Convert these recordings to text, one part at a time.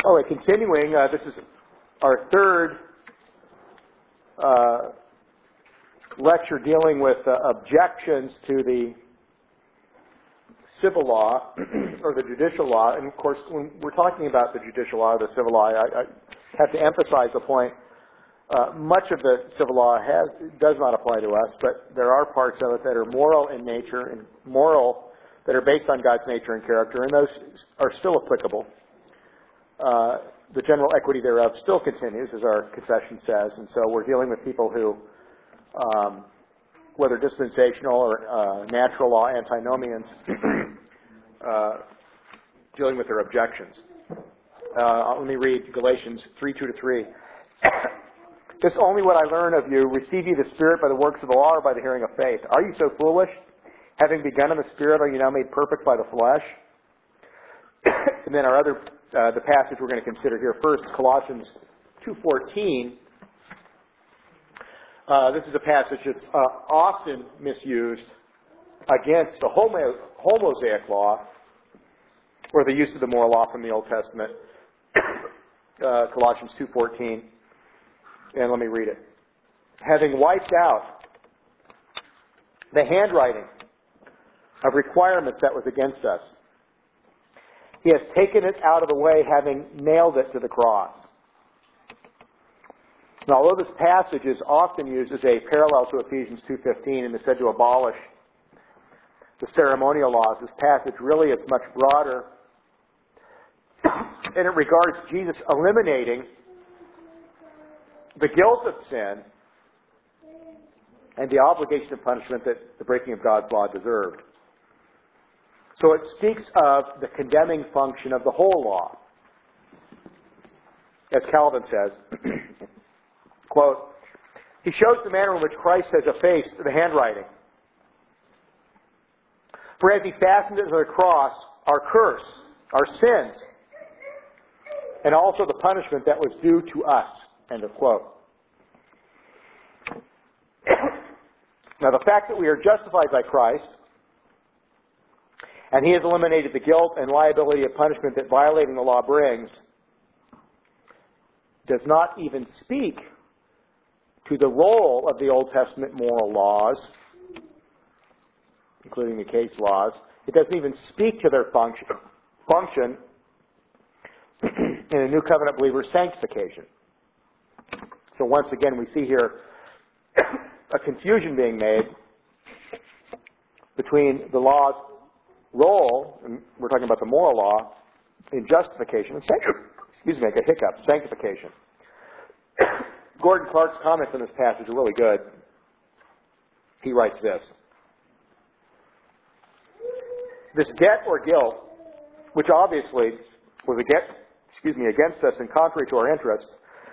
Continuing, this is our third lecture dealing with objections to the civil law or the judicial law. And of course, when we're talking about the judicial law or the civil law, I have to emphasize the point. Much of the civil law does not apply to us, but there are parts of it that are moral in nature and moral that are based on God's nature and character, and those are still applicable. The general equity thereof still continues, as our confession says, and so we're dealing with people who, whether dispensational or natural law antinomians, dealing with their objections. Let me read Galatians 3:2-3. This only what I learn of you, receive ye the Spirit by the works of the law or by the hearing of faith? Are you so foolish? Having begun in the Spirit, are you now made perfect by the flesh? And then our other, the passage we're going to consider here first, Colossians 2:14. This is a passage that's often misused against the whole Mosaic law, or the use of the moral law from the Old Testament. Colossians 2:14. And let me read it. Having wiped out the handwriting of requirements that was against us, He has taken it out of the way, having nailed it to the cross. Now, although this passage is often used as a parallel to Ephesians 2:15 and is said to abolish the ceremonial laws, this passage really is much broader, and it regards Jesus eliminating the guilt of sin and the obligation of punishment that the breaking of God's law deserved. So it speaks of the condemning function of the whole law. As Calvin says, quote, he shows the manner in which Christ has effaced the handwriting. For as He fastened it to the cross, our curse, our sins, and also the punishment that was due to us. End of quote. Now, the fact that we are justified by Christ, and He has eliminated the guilt and liability of punishment that violating the law brings, does not even speak to the role of the Old Testament moral laws, including the case laws. It doesn't even speak to their function in a New Covenant believer's sanctification. So once again, we see here a confusion being made between the law's role, and we're talking about the moral law, in justification and sanctification. Gordon Clark's comments on this passage are really good. He writes this. This debt or guilt, which obviously was against us and contrary to our interests,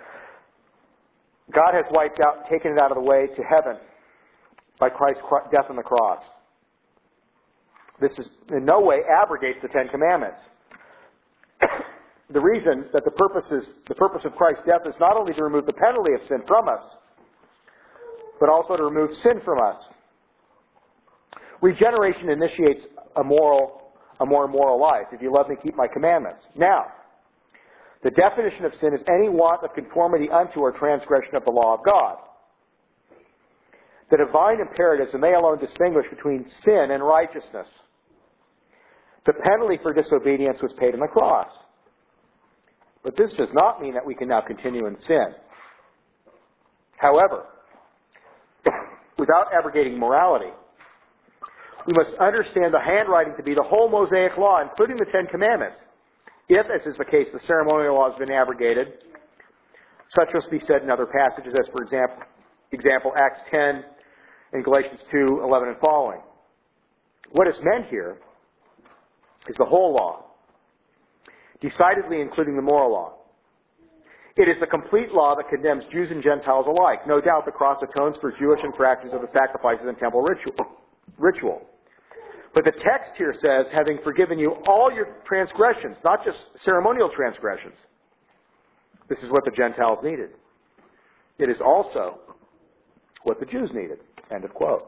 God has wiped out, taken it out of the way to heaven by Christ's death on the cross. This is in no way abrogates the Ten Commandments. The reason that the purpose of Christ's death is not only to remove the penalty of sin from us, but also to remove sin from us. Regeneration initiates a more moral life. If you love me, keep my commandments. Now, the definition of sin is any want of conformity unto or transgression of the law of God. The divine imperatives, and they alone distinguish between sin and righteousness. The penalty for disobedience was paid on the cross. But this does not mean that we can now continue in sin. However, without abrogating morality, we must understand the handwriting to be the whole Mosaic law, including the Ten Commandments. If, as is the case, the ceremonial law has been abrogated, such must be said in other passages, as for example Acts 10 and Galatians 2:11 and following. What is meant here is the whole law, decidedly including the moral law. It is the complete law that condemns Jews and Gentiles alike. No doubt the cross atones for Jewish infractions of the sacrifices and temple ritual. But the text here says, having forgiven you all your transgressions, not just ceremonial transgressions. This is what the Gentiles needed. It is also what the Jews needed. End of quote.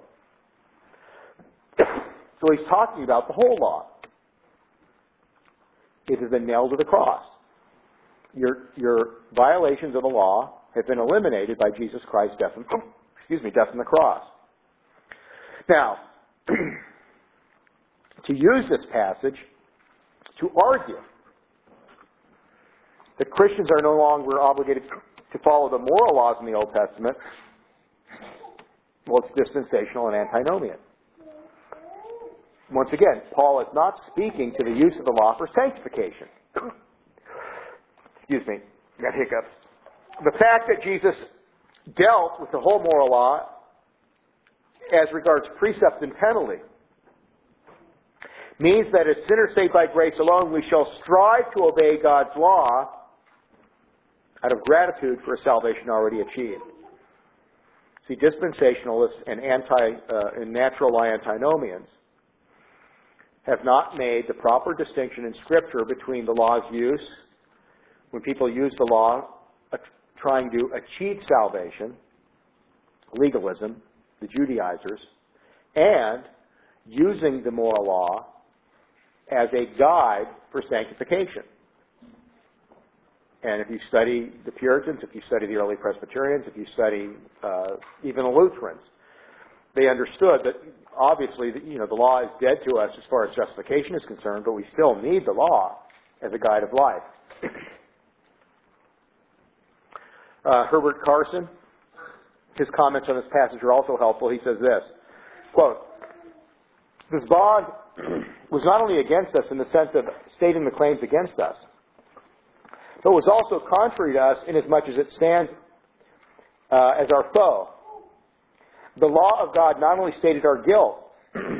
So he's talking about the whole law. It has been nailed to the cross. your violations of the law have been eliminated by Jesus Christ's death on the cross. Now, to use this passage to argue that Christians are no longer obligated to follow the moral laws in the Old Testament, well, it's dispensational and antinomian. Once again, Paul is not speaking to the use of the law for sanctification. Excuse me, got hiccups. The fact that Jesus dealt with the whole moral law as regards precept and penalty means that as sinners saved by grace alone, we shall strive to obey God's law out of gratitude for a salvation already achieved. See, dispensationalists and natural law antinomians have not made the proper distinction in Scripture between the law's use, when people use the law trying to achieve salvation, legalism, the Judaizers, and using the moral law as a guide for sanctification. And if you study the Puritans, if you study the early Presbyterians, if you study even the Lutherans, they understood that obviously the law is dead to us as far as justification is concerned, but we still need the law as a guide of life. Herbert Carson, his comments on this passage are also helpful. He says this, quote, "This bond was not only against us in the sense of stating the claims against us, but was also contrary to us inasmuch as it stands as our foe. The law of God not only stated our guilt,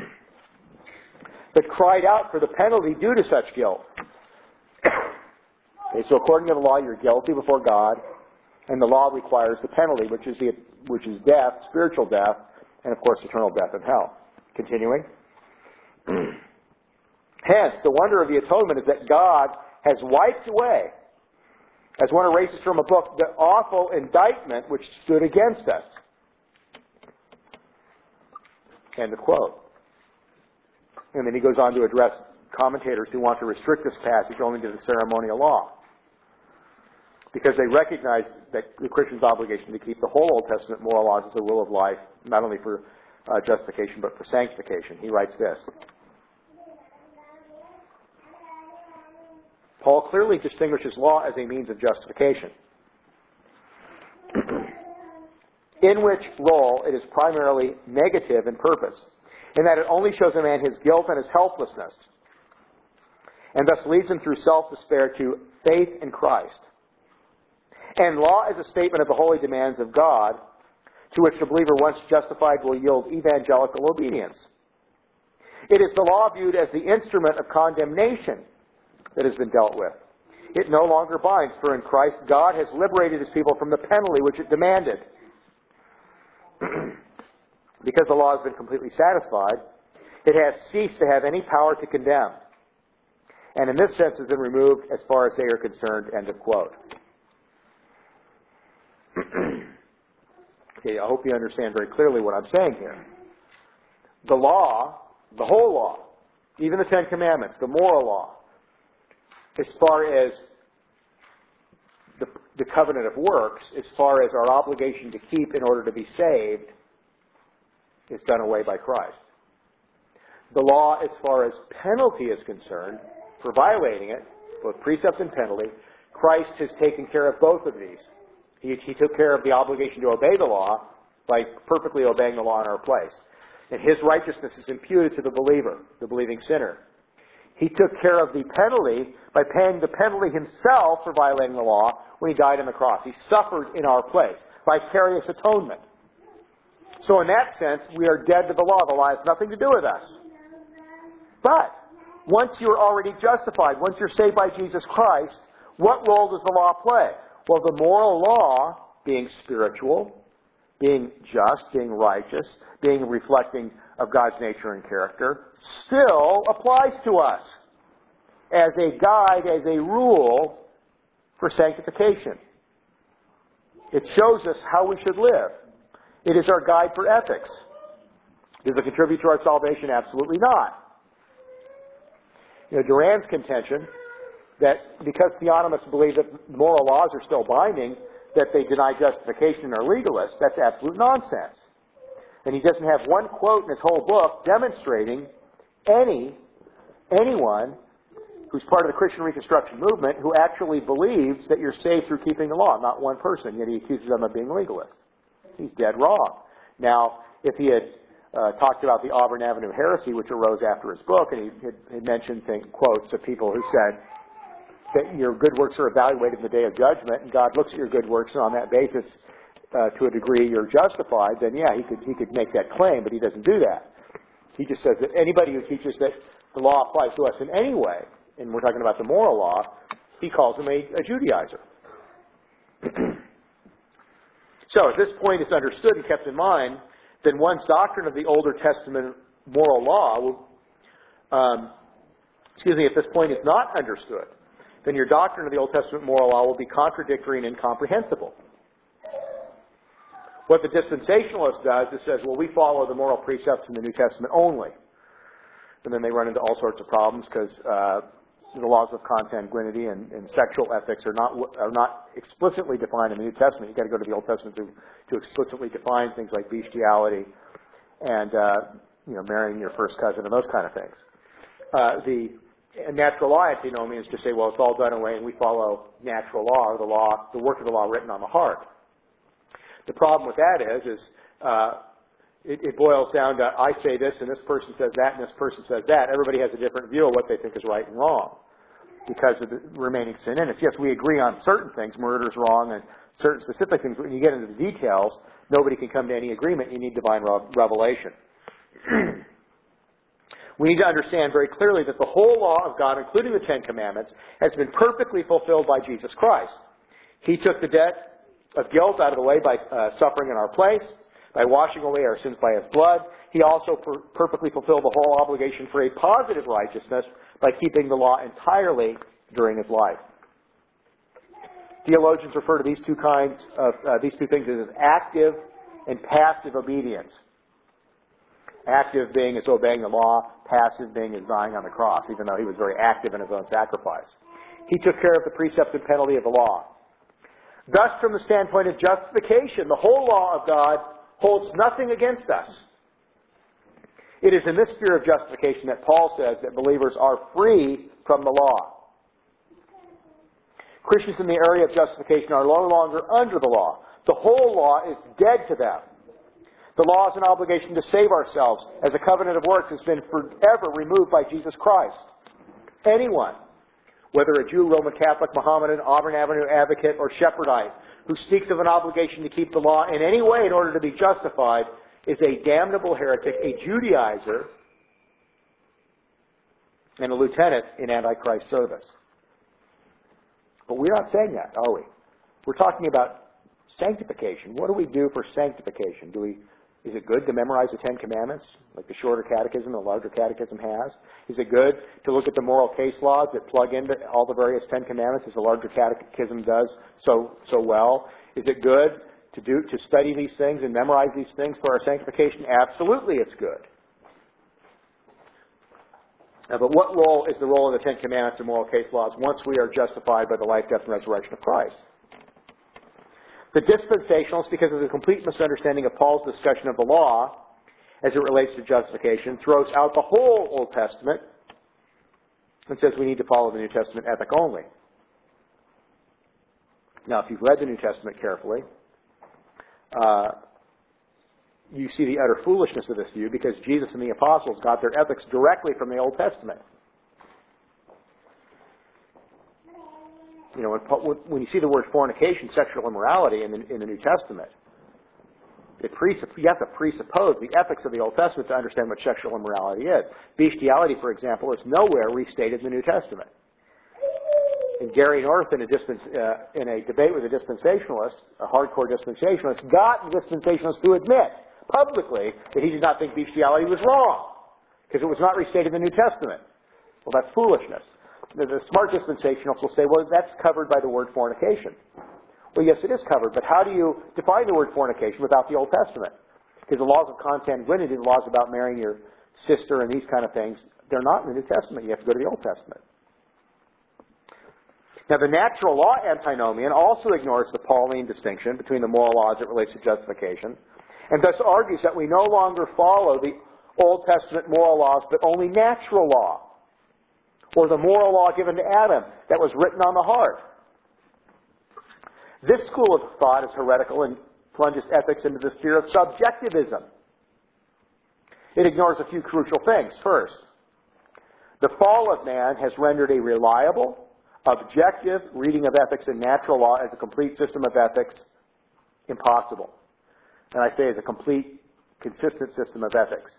but cried out for the penalty due to such guilt." Okay, so according to the law, you're guilty before God, and the law requires the penalty, which is death, spiritual death, and of course eternal death in hell. Continuing. "Hence, the wonder of the atonement is that God has wiped away, as one erases from a book, the awful indictment which stood against us." End of quote. And then he goes on to address commentators who want to restrict this passage only to the ceremonial law, because they recognize that the Christian's obligation to keep the whole Old Testament moral laws as a rule of life, not only for justification but for sanctification. He writes this. Paul clearly distinguishes law as a means of justification, in which role it is primarily negative in purpose, in that it only shows a man his guilt and his helplessness, and thus leads him through self-despair to faith in Christ. And law is a statement of the holy demands of God, to which the believer, once justified, will yield evangelical obedience. It is the law viewed as the instrument of condemnation that has been dealt with. It no longer binds, for in Christ God has liberated His people from the penalty which it demanded. Because the law has been completely satisfied, it has ceased to have any power to condemn. And in this sense has been removed as far as they are concerned. End of quote. Okay, I hope you understand very clearly what I'm saying here. The law, the whole law, even the Ten Commandments, the moral law, as far as the covenant of works, as far as our obligation to keep in order to be saved, is done away by Christ. The law, as far as penalty is concerned, for violating it, both precept and penalty, Christ has taken care of both of these. He took care of the obligation to obey the law by perfectly obeying the law in our place. And His righteousness is imputed to the believer, the believing sinner. He took care of the penalty by paying the penalty Himself for violating the law when He died on the cross. He suffered in our place. Vicarious atonement. So in that sense, we are dead to the law. The law has nothing to do with us. But once you're already justified, once you're saved by Jesus Christ, what role does the law play? Well, the moral law, being spiritual, being just, being righteous, being reflecting of God's nature and character, still applies to us as a guide, as a rule for sanctification. It shows us how we should live. It is our guide for ethics. Does it contribute to our salvation? Absolutely not. Duran's contention that because theonomists believe that moral laws are still binding, that they deny justification and are legalists. That's absolute nonsense. And he doesn't have one quote in his whole book demonstrating anyone who's part of the Christian Reconstruction movement who actually believes that you're saved through keeping the law. Not one person, yet he accuses them of being legalists. He's dead wrong. Now, if he had talked about the Auburn Avenue heresy, which arose after his book, and he had mentioned quotes of people who said that your good works are evaluated in the day of judgment, and God looks at your good works, and on that basis, to a degree, you're justified, then yeah, he could make that claim, but he doesn't do that. He just says that anybody who teaches that the law applies to us in any way, and we're talking about the moral law, he calls him a Judaizer. So, if this point is understood and kept in mind, then one's doctrine of the Older Testament moral law if this point is not understood, then your doctrine of the Old Testament moral law will be contradictory and incomprehensible. What the dispensationalist does is says, well, we follow the moral precepts in the New Testament only. And then they run into all sorts of problems because the laws of consanguinity and sexual ethics are not explicitly defined in the New Testament. You've got to go to the Old Testament to explicitly define things like bestiality and marrying your first cousin and those kind of things. The natural law antinomians just say, well, it's all done away and we follow natural law, or the work of the law written on the heart. The problem with that is it boils down to I say this and this person says that and this person says that. Everybody has a different view of what they think is right and wrong because of the remaining sin in it. Yes, we agree on certain things, murder's wrong, and certain specific things. But when you get into the details, nobody can come to any agreement. You need divine revelation. We need to understand very clearly that the whole law of God, including the Ten Commandments, has been perfectly fulfilled by Jesus Christ. He took the debt of guilt out of the way by suffering in our place, by washing away our sins by His blood. He also perfectly fulfilled the whole obligation for a positive righteousness by keeping the law entirely during His life. Theologians refer to these two things as active and passive obedience. Active being His obeying the law, passive being His dying on the cross, even though He was very active in His own sacrifice. He took care of the precept and penalty of the law. Thus, from the standpoint of justification, the whole law of God holds nothing against us. It is in this sphere of justification that Paul says that believers are free from the law. Christians in the area of justification are no longer under the law. The whole law is dead to them. The law is an obligation to save ourselves, as a covenant of works has been forever removed by Jesus Christ. Anyone, whether a Jew, Roman Catholic, Mohammedan, Auburn Avenue advocate, or Shepherdite, who speaks of an obligation to keep the law in any way in order to be justified, is a damnable heretic, a Judaizer, and a lieutenant in Antichrist service. But we're not saying that, are we? We're talking about sanctification. What do we do for sanctification? Is it good to memorize the Ten Commandments, like the shorter catechism the larger catechism has? Is it good to look at the moral case laws that plug into all the various Ten Commandments as the larger catechism does so well? Is it good to study these things and memorize these things for our sanctification? Absolutely, it's good. But what role is the role of the Ten Commandments and moral case laws once we are justified by the life, death, and resurrection of Christ? The dispensationalists, because of the complete misunderstanding of Paul's discussion of the law as it relates to justification, throws out the whole Old Testament and says we need to follow the New Testament ethic only. Now, if you've read the New Testament carefully, you see the utter foolishness of this view because Jesus and the apostles got their ethics directly from the Old Testament. When you see the word fornication, sexual immorality in the New Testament, you have to presuppose the ethics of the Old Testament to understand what sexual immorality is. Bestiality, for example, is nowhere restated in the New Testament. And Gary North, in a debate with a dispensationalist, a hardcore dispensationalist, got the dispensationalists to admit publicly that he did not think bestiality was wrong because it was not restated in the New Testament. Well, that's foolishness. The smart dispensationalists will say, well, that's covered by the word fornication. Well, yes, it is covered, but how do you define the word fornication without the Old Testament? Because the laws of consanguinity, the laws about marrying your sister and these kind of things, they're not in the New Testament. You have to go to the Old Testament. Now, the natural law antinomian also ignores the Pauline distinction between the moral law as it relates to justification, and thus argues that we no longer follow the Old Testament moral laws, but only natural law, or the moral law given to Adam that was written on the heart. This school of thought is heretical and plunges ethics into the sphere of subjectivism. It ignores a few crucial things. First, the fall of man has rendered a reliable, objective reading of ethics and natural law as a complete system of ethics impossible. And I say as a complete, consistent system of ethics.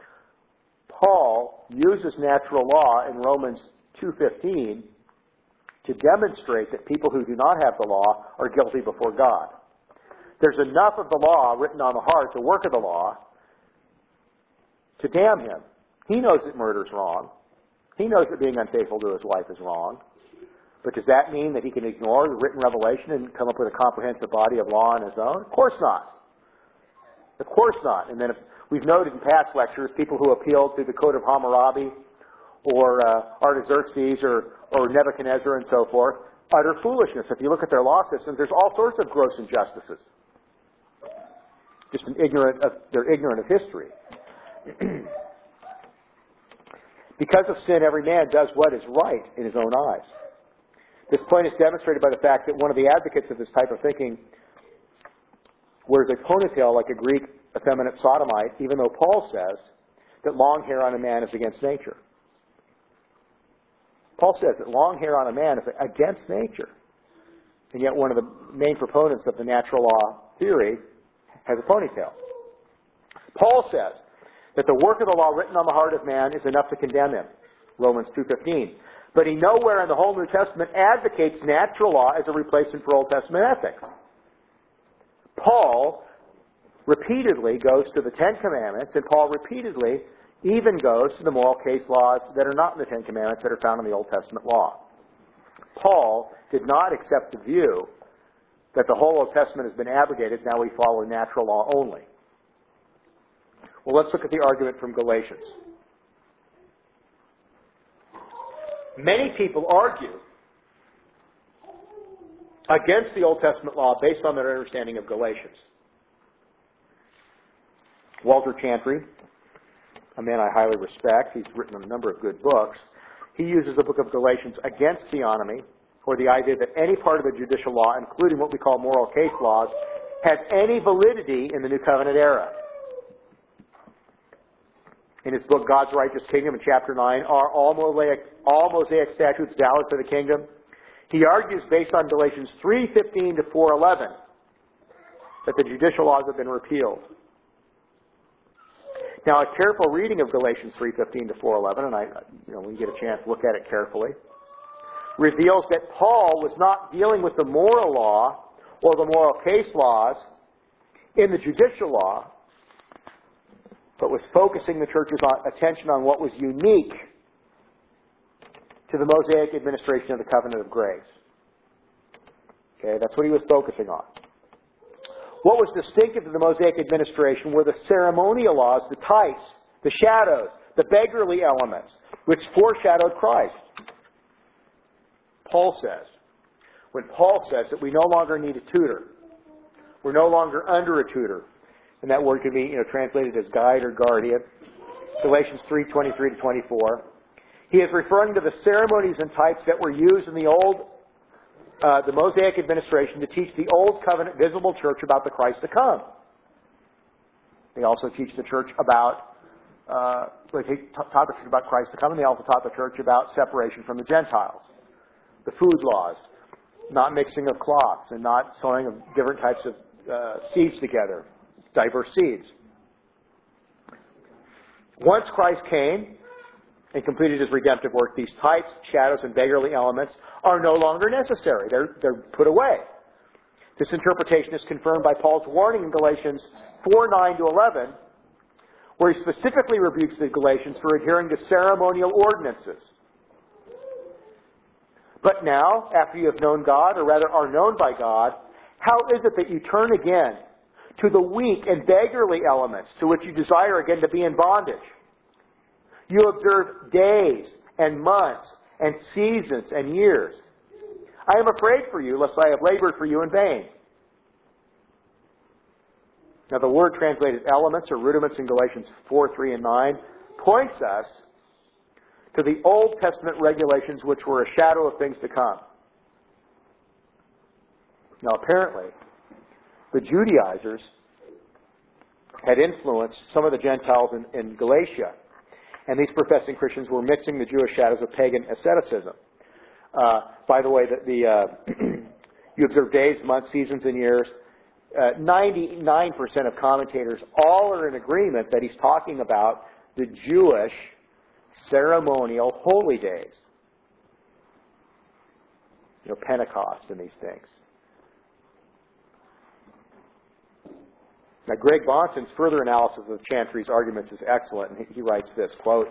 Paul uses natural law in Romans 2:15 to demonstrate that people who do not have the law are guilty before God. There's enough of the law written on the heart, the work of the law, to damn him. He knows that murder is wrong. He knows that being unfaithful to his wife is wrong. But does that mean that he can ignore the written revelation and come up with a comprehensive body of law on his own? Of course not. Of course not. And then if we've noted in past lectures, people who appealed to the Code of Hammurabi or Artaxerxes or Nebuchadnezzar and so forth, utter foolishness. If you look at their law systems, there's all sorts of gross injustices. They're ignorant of history. Because of sin, every man does what is right in his own eyes. This point is demonstrated by the fact that one of the advocates of this type of thinking wears a ponytail like a Greek effeminate sodomite, even though Paul says that long hair on a man is against nature. Paul says that long hair on a man is against nature. And yet one of the main proponents of the natural law theory has a ponytail. Paul says that the work of the law written on the heart of man is enough to condemn him. Romans 2:15. But he nowhere in the whole New Testament advocates natural law as a replacement for Old Testament ethics. Paul repeatedly goes to the Ten Commandments, and Paul repeatedly even goes to the moral case laws that are not in the Ten Commandments that are found in the Old Testament law. Paul did not accept the view that the whole Old Testament has been abrogated, now we follow natural law only. Well, let's look at the argument from Galatians. Many people argue against the Old Testament law based on their understanding of Galatians. Walter Chantry, a man I highly respect, he's written a number of good books. He uses the book of Galatians against theonomy, or the idea that any part of the judicial law, including what we call moral case laws, has any validity in the New Covenant era. In his book, God's Righteous Kingdom, in chapter 9, are all Mosaic statutes valid for the kingdom? He argues, based on Galatians 3:15 to 4:11, that the judicial laws have been repealed. Now, a careful reading of Galatians 3:15 to 4:11, and when you get a chance, look at it carefully, reveals that Paul was not dealing with the moral law or the moral case laws in the judicial law, but was focusing the church's attention on what was unique to the Mosaic administration of the covenant of grace. Okay, that's what he was focusing on. What was distinctive to the Mosaic administration were the ceremonial laws, the types, the shadows, the beggarly elements, which foreshadowed Christ. When Paul says that we no longer need a tutor, we're no longer under a tutor, and that word could be translated as guide or guardian, Galatians 3:23 to 24, he is referring to the ceremonies and types that were used in the Mosaic administration to teach the Old Covenant visible church about the Christ to come. They also teach the church about, taught the church about Christ to come, and they also taught the church about separation from the Gentiles. The food laws, not mixing of cloths, and not sowing of different types of seeds together, diverse seeds. Once Christ came and completed his redemptive work, these types, shadows, and beggarly elements are no longer necessary. They're put away. This interpretation is confirmed by Paul's warning in Galatians 4:9 to 11, where he specifically rebukes the Galatians for adhering to ceremonial ordinances. But now, after you have known God, or rather are known by God, how is it that you turn again to the weak and beggarly elements to which you desire again to be in bondage? You observe days and months and seasons and years. I am afraid for you, lest I have labored for you in vain. Now the word translated elements or rudiments in Galatians 4, 3, and 9 points us to the Old Testament regulations which were a shadow of things to come. Now apparently, the Judaizers had influenced some of the Gentiles in Galatia, and these professing Christians were mixing the Jewish shadows of pagan asceticism. By the way, you observe days, months, seasons, and years. 99% of commentators all are in agreement that he's talking about the Jewish ceremonial holy days. Pentecost and these things. Now, Greg Bonson's further analysis of Chantry's arguments is excellent, and he writes this, quote,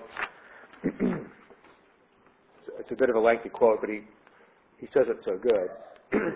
it's a bit of a lengthy quote, but he says it so good.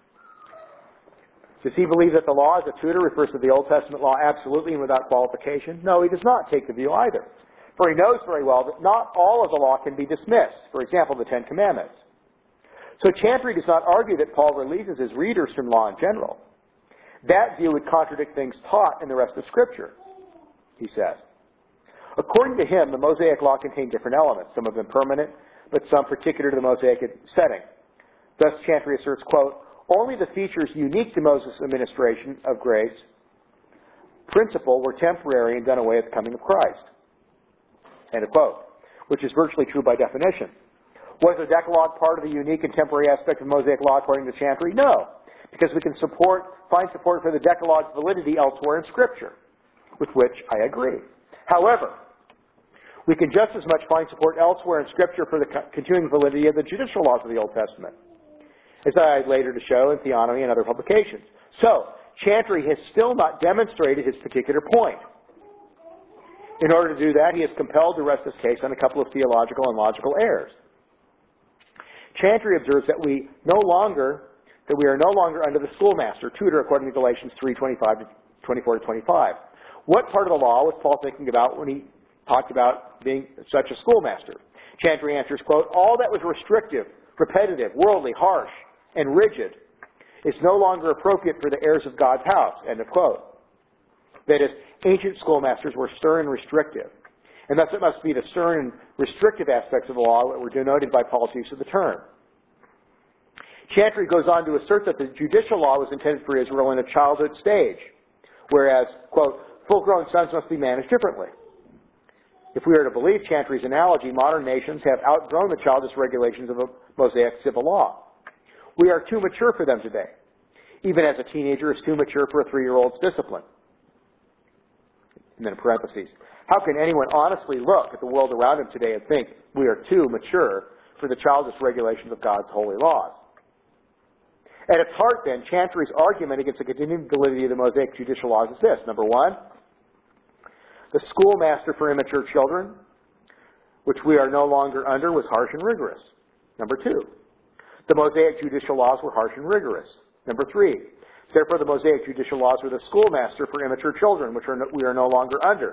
Does he believe that the law as a tutor refers to the Old Testament law absolutely and without qualification? No, he does not take the view either. For he knows very well that not all of the law can be dismissed. For example, the Ten Commandments. So Chantry does not argue that Paul releases his readers from law in general. That view would contradict things taught in the rest of Scripture, he says. According to him, the Mosaic Law contained different elements, some of them permanent, but some particular to the Mosaic setting. Thus, Chantry asserts, quote, only the features unique to Moses' administration of grace principle were temporary and done away at the coming of Christ. End of quote. Which is virtually true by definition. Was the Decalogue part of the unique and temporary aspect of Mosaic law according to Chantry? No. Because we can find support for the Decalogue's validity elsewhere in Scripture, with which I agree. However, we can just as much find support elsewhere in Scripture for the continuing validity of the judicial laws of the Old Testament, as I had later to show in Theonomy and other publications. So, Chantry has still not demonstrated his particular point. In order to do that, he is compelled to rest his case on a couple of theological and logical errors. Chantry observes that we are no longer under the schoolmaster, tutor, according to Galatians 3:24 to 25. What part of the law was Paul thinking about when he talked about being such a schoolmaster? Chantry answers, quote, all that was restrictive, repetitive, worldly, harsh, and rigid is no longer appropriate for the heirs of God's house, end of quote. That is, ancient schoolmasters were stern and restrictive, and thus it must be the stern and restrictive aspects of the law that were denoted by Paul's use of the term. Chantry goes on to assert that the judicial law was intended for Israel in a childhood stage, whereas, quote, full-grown sons must be managed differently. If we are to believe Chantry's analogy, modern nations have outgrown the childish regulations of the Mosaic civil law. We are too mature for them today, even as a teenager is too mature for a 3-year-old's discipline. And then in parentheses, how can anyone honestly look at the world around him today and think we are too mature for the childish regulations of God's holy laws? At its heart, then, Chantry's argument against the continuing validity of the Mosaic judicial laws is this. Number one, the schoolmaster for immature children, which we are no longer under, was harsh and rigorous. Number two, the Mosaic judicial laws were harsh and rigorous. Number three, therefore the Mosaic judicial laws were the schoolmaster for immature children, which we are no longer under.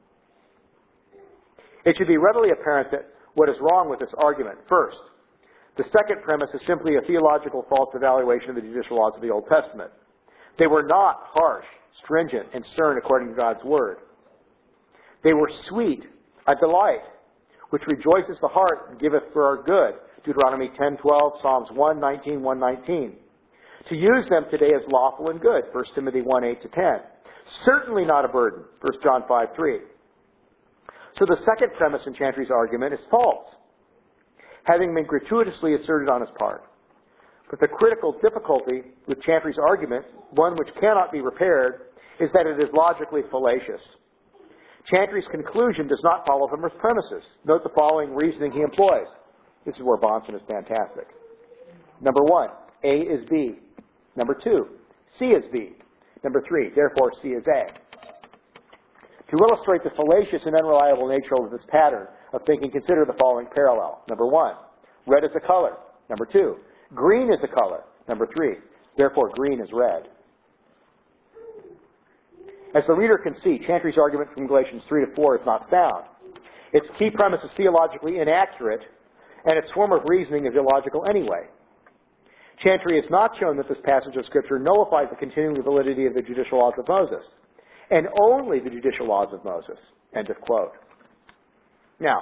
It should be readily apparent that what is wrong with this argument. First, the second premise is simply a theological false evaluation of the judicial laws of the Old Testament. They were not harsh, stringent, and stern according to God's Word. They were sweet, a delight, which rejoices the heart and giveth for our good. Deuteronomy 10:12, Psalms 1:19, 1:19. To use them today is lawful and good. 1 Timothy 1:8 to 10. Certainly not a burden. 1 John 5:3. So the second premise in Chantry's argument is false, having been gratuitously asserted on his part. But the critical difficulty with Chantry's argument, one which cannot be repaired, is that it is logically fallacious. Chantry's conclusion does not follow from his premises. Note the following reasoning he employs. This is where Bonson is fantastic. Number one, A is B. Number two, C is B. Number three, therefore C is A. To illustrate the fallacious and unreliable nature of this pattern of thinking, consider the following parallel. Number one, red is a color. Number two, green is a color. Number three, therefore green is red. As the reader can see, Chantry's argument from Galatians 3 to 4 is not sound. Its key premise is theologically inaccurate, and its form of reasoning is illogical anyway. Chantry has not shown that this passage of Scripture nullifies the continuing validity of the judicial laws of Moses, and only the judicial laws of Moses. End of quote. Now,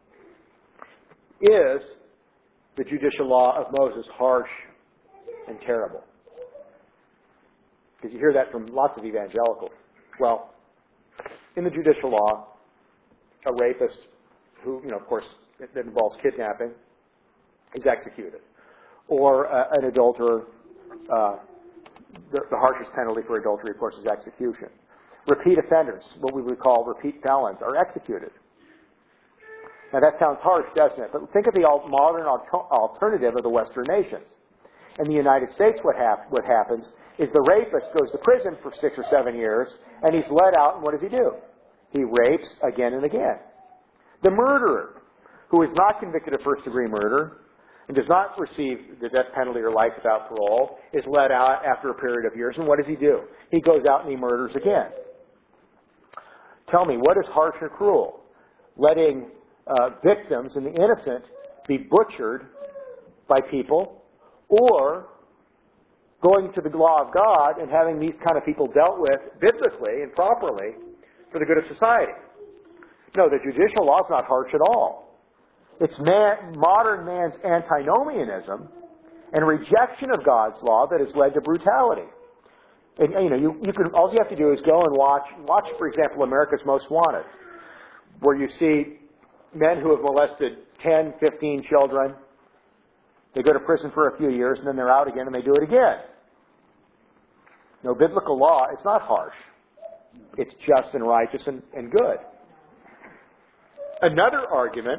is the judicial law of Moses harsh and terrible? Because you hear that from lots of evangelicals. Well, in the judicial law, a rapist who, of course, that involves kidnapping is executed. Or an adulterer, the harshest penalty for adultery, of course, is execution. Repeat offenders, what we would call repeat felons, are executed. Now that sounds harsh, doesn't it? But think of the modern alternative of the Western nations. In the United States, what happens is the rapist goes to prison for 6 or 7 years, and he's let out, and what does he do? He rapes again and again. The murderer, who is not convicted of first-degree murder, and does not receive the death penalty or life without parole, is let out after a period of years, and what does he do? He goes out and he murders again. Tell me, what is harsh or cruel? Letting victims and the innocent be butchered by people, or going to the law of God and having these kind of people dealt with biblically and properly for the good of society? No, the judicial law is not harsh at all. It's modern man's antinomianism and rejection of God's law that has led to brutality. And you can, all you have to do is go and watch, for example, America's Most Wanted, where you see men who have molested 10, 15 children. They go to prison for a few years, and then they're out again, and they do it again. No, biblical law, it's not harsh. It's just and righteous and good. Another argument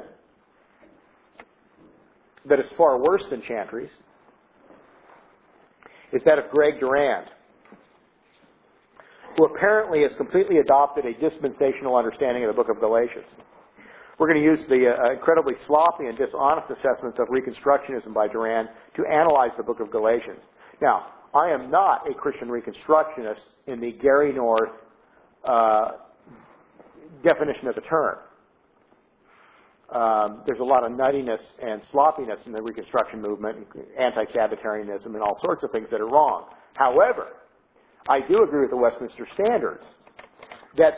that is far worse than Chantry's is that of Greg Durand, who apparently has completely adopted a dispensational understanding of the book of Galatians. We're going to use the incredibly sloppy and dishonest assessments of Reconstructionism by Durand to analyze the book of Galatians. Now, I am not a Christian Reconstructionist in the Gary North definition of the term. There's a lot of nuttiness and sloppiness in the Reconstruction movement, anti-Sabbatarianism, and all sorts of things that are wrong. However, I do agree with the Westminster Standards that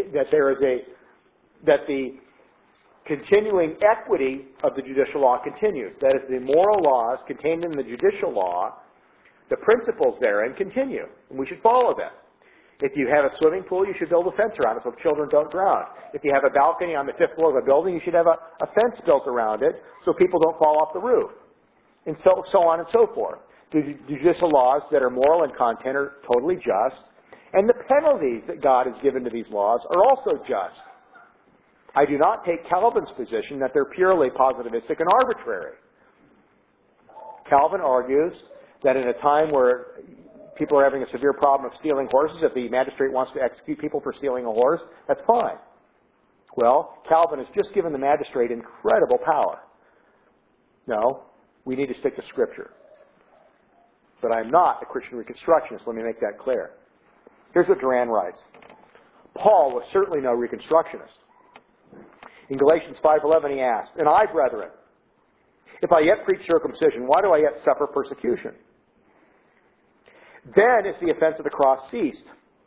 the continuing equity of the judicial law continues. That is, the moral laws contained in the judicial law, the principles therein continue, and we should follow them. If you have a swimming pool, you should build a fence around it so children don't drown. If you have a balcony on the 5th floor of a building, you should have a fence built around it so people don't fall off the roof, and so on and so forth. The judicial laws that are moral in content are totally just, and the penalties that God has given to these laws are also just. I do not take Calvin's position that they're purely positivistic and arbitrary. Calvin argues that in a time where people are having a severe problem of stealing horses, if the magistrate wants to execute people for stealing a horse, that's fine. Well, Calvin has just given the magistrate incredible power. No, we need to stick to Scripture. But I'm not a Christian Reconstructionist. Let me make that clear. Here's what Durand writes. Paul was certainly no Reconstructionist. In Galatians 5:11 he asked, "And I, brethren, if I yet preach circumcision, why do I yet suffer persecution? Then is the offense of the cross ceased."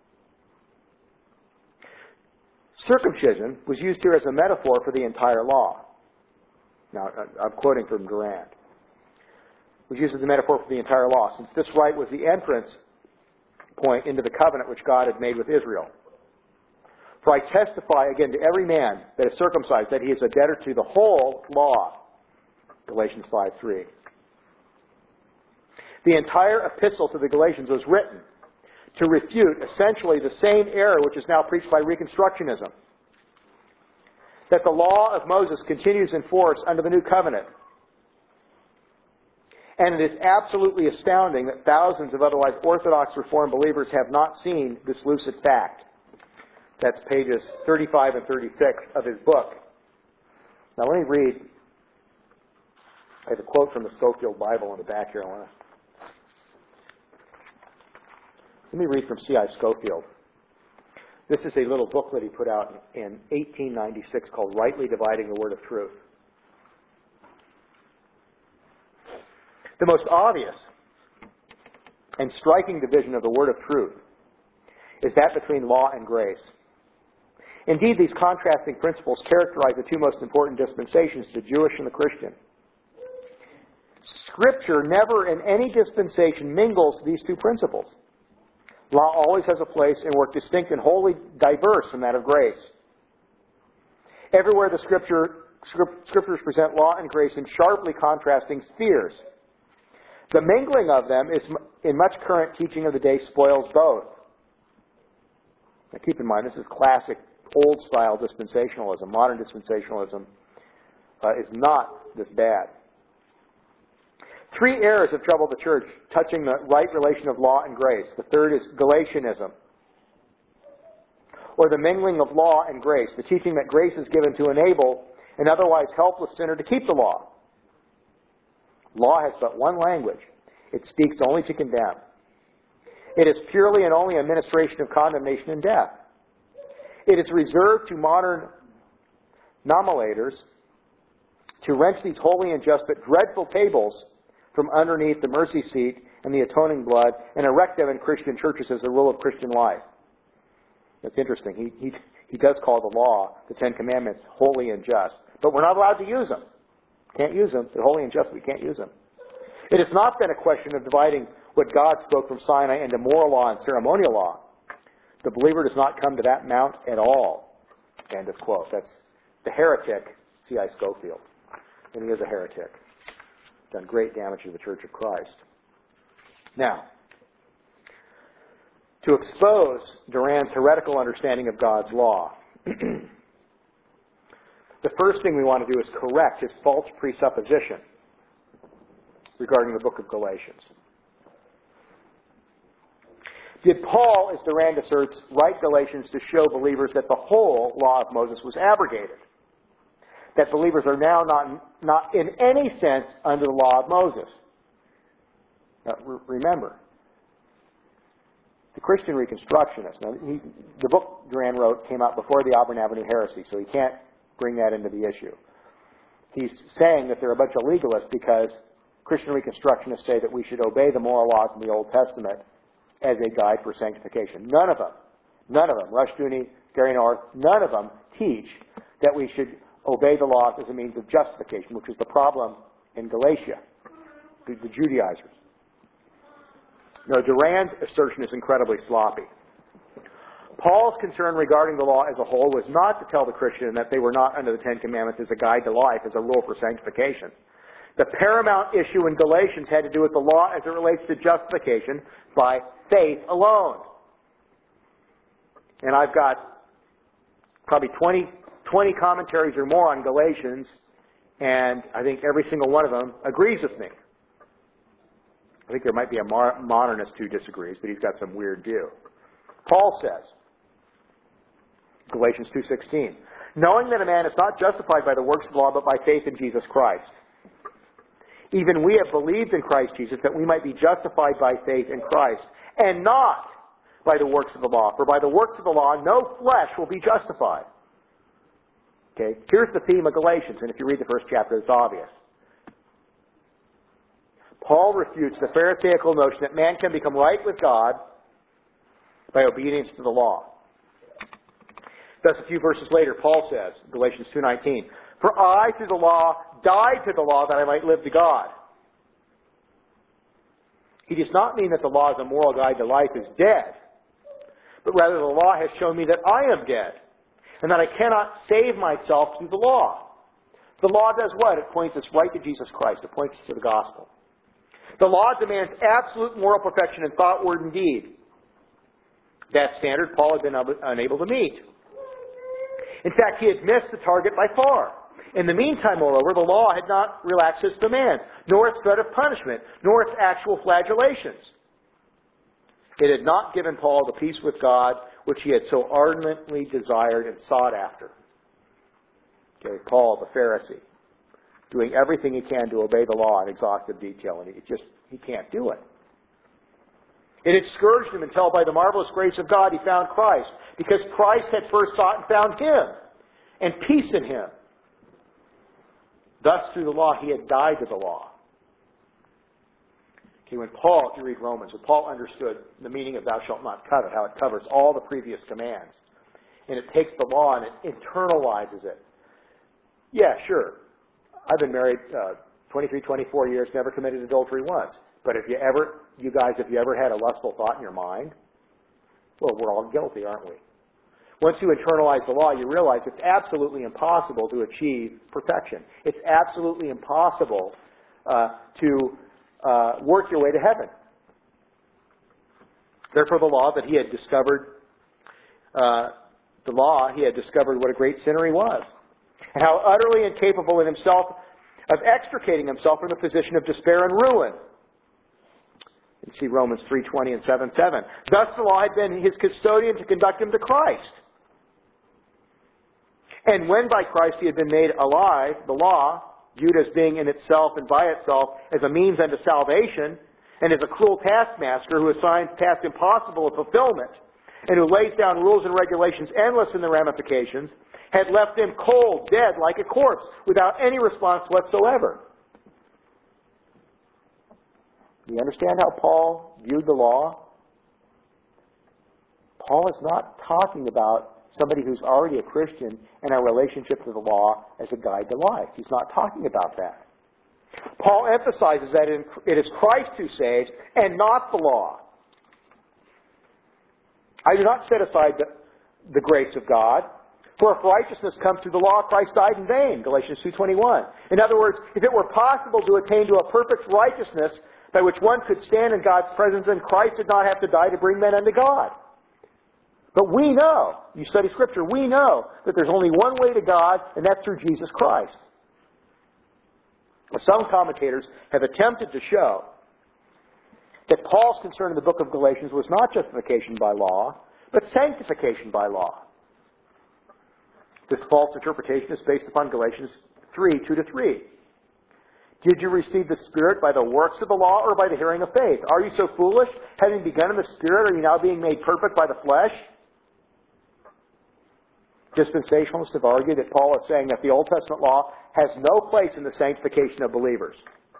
Circumcision was used here as a metaphor for the entire law. Now, I'm quoting from Durand. It was used as a metaphor for the entire law, since this rite was the entrance point into the covenant which God had made with Israel. "For I testify again to every man that is circumcised that he is a debtor to the whole law." Galatians 5:3. The entire epistle to the Galatians was written to refute essentially the same error which is now preached by Reconstructionism. That the law of Moses continues in force under the new covenant. And it is absolutely astounding that thousands of otherwise Orthodox Reformed believers have not seen this lucid fact. That's pages 35 and 36 of his book. Now let me read. I have a quote from the Scofield Bible in the back here. Let me read from C.I. Scofield. This is a little booklet he put out in 1896 called Rightly Dividing the Word of Truth. The most obvious and striking division of the word of truth is that between law and grace. Indeed, these contrasting principles characterize the two most important dispensations, the Jewish and the Christian. Scripture never in any dispensation mingles these two principles. Law always has a place and work distinct and wholly diverse from that of grace. Everywhere the Scriptures present law and grace in sharply contrasting spheres. The mingling of them is, in much current teaching of the day, spoils both. Now keep in mind, this is classic old-style dispensationalism. Modern dispensationalism is not this bad. Three errors have troubled the church touching the right relation of law and grace. The third is Galatianism, or the mingling of law and grace, the teaching that grace is given to enable an otherwise helpless sinner to keep the law. Law has but one language. It speaks only to condemn. It is purely and only a ministration of condemnation and death. It is reserved to modern nomelators to wrench these holy and just but dreadful tables from underneath the mercy seat and the atoning blood and erect them in Christian churches as the rule of Christian life. That's interesting. He does call the law, the Ten Commandments, holy and just. But we're not allowed to use them. Can't use them. They're holy and just. We can't use them. It has not been a question of dividing what God spoke from Sinai into moral law and ceremonial law. The believer does not come to that mount at all. End of quote. That's the heretic, C.I. Scofield. And he is a heretic. Done great damage to the Church of Christ. Now, to expose Duran's heretical understanding of God's law, the first thing we want to do is correct his false presupposition regarding the book of Galatians. Did Paul, as Durand asserts, write Galatians to show believers that the whole law of Moses was abrogated? That believers are now not in any sense under the law of Moses? Now, remember, the Christian Reconstructionists, now the book Durand wrote came out before the Auburn Avenue heresy, so he can't bring that into the issue. He's saying that they're a bunch of legalists because Christian Reconstructionists say that we should obey the moral laws in the Old Testament as a guide for sanctification. None of them, Rushdoony, Gary North, none of them teach that we should obey the laws as a means of justification, which was the problem in Galatia, the Judaizers. No, Durand's assertion is incredibly sloppy. Paul's concern regarding the law as a whole was not to tell the Christian that they were not under the Ten Commandments as a guide to life, as a rule for sanctification. The paramount issue in Galatians had to do with the law as it relates to justification by faith alone. And I've got probably 20 commentaries or more on Galatians, and I think every single one of them agrees with me. I think there might be a modernist who disagrees, but he's got some weird view. Paul says, Galatians 2:16, knowing that a man is not justified by the works of the law, but by faith in Jesus Christ. Even we have believed in Christ Jesus, that we might be justified by faith in Christ, and not by the works of the law. For by the works of the law, no flesh will be justified. Okay, here's the theme of Galatians, and if you read the first chapter, it's obvious. Paul refutes the Pharisaical notion that man can become right with God by obedience to the law. Thus, a few verses later, Paul says, Galatians 2:19, for I, through the law, died to the law that I might live to God. He does not mean that the law as a moral guide to life is dead, but rather the law has shown me that I am dead, and that I cannot save myself through the law. The law does what? It points us right to Jesus Christ. It points us to the gospel. The law demands absolute moral perfection in thought, word, and deed. That standard Paul had been unable to meet. In fact, he had missed the target by far. In the meantime, moreover, the law had not relaxed its demands, nor its threat of punishment, nor its actual flagellations. It had not given Paul the peace with God which he had so ardently desired and sought after. Okay, Paul, the Pharisee, doing everything he can to obey the law in exhaustive detail, and he can't do it. It had scourged him until by the marvelous grace of God he found Christ, because Christ had first sought and found him, and peace in him. Thus, through the law, he had died to the law. Okay, when Paul, if you read Romans, when Paul understood the meaning of thou shalt not covet, how it covers all the previous commands, and it takes the law and it internalizes it. Yeah, sure. I've been married 23, 24 years, never committed adultery once. But if you ever had a lustful thought in your mind, well, we're all guilty, aren't we? Once you internalize the law, you realize it's absolutely impossible to achieve perfection. It's absolutely impossible to work your way to heaven. Therefore, the law he had discovered what a great sinner he was, and how utterly incapable in himself of extricating himself from the position of despair and ruin. You see Romans 3:20 and 7:7. Thus the law had been his custodian to conduct him to Christ. And when by Christ he had been made alive, the law, viewed as being in itself and by itself as a means unto salvation, and as a cruel taskmaster who assigns tasks impossible of fulfillment, and who lays down rules and regulations endless in their ramifications, had left him cold, dead, like a corpse, without any response whatsoever. Do you understand how Paul viewed the law? Paul is not talking about somebody who's already a Christian and our relationship to the law as a guide to life. He's not talking about that. Paul emphasizes that it is Christ who saves and not the law. I do not set aside the grace of God, for if righteousness comes through the law, Christ died in vain, Galatians 2:21. In other words, if it were possible to attain to a perfect righteousness by which one could stand in God's presence, then Christ did not have to die to bring men unto God. But we know, you study Scripture, we know that there's only one way to God, and that's through Jesus Christ. Some commentators have attempted to show that Paul's concern in the book of Galatians was not justification by law, but sanctification by law. This false interpretation is based upon Galatians 3:2-3. Did you receive the Spirit by the works of the law or by the hearing of faith? Are you so foolish? Having begun in the Spirit, are you now being made perfect by the flesh? Dispensationalists have argued that Paul is saying that the Old Testament law has no place in the sanctification of believers.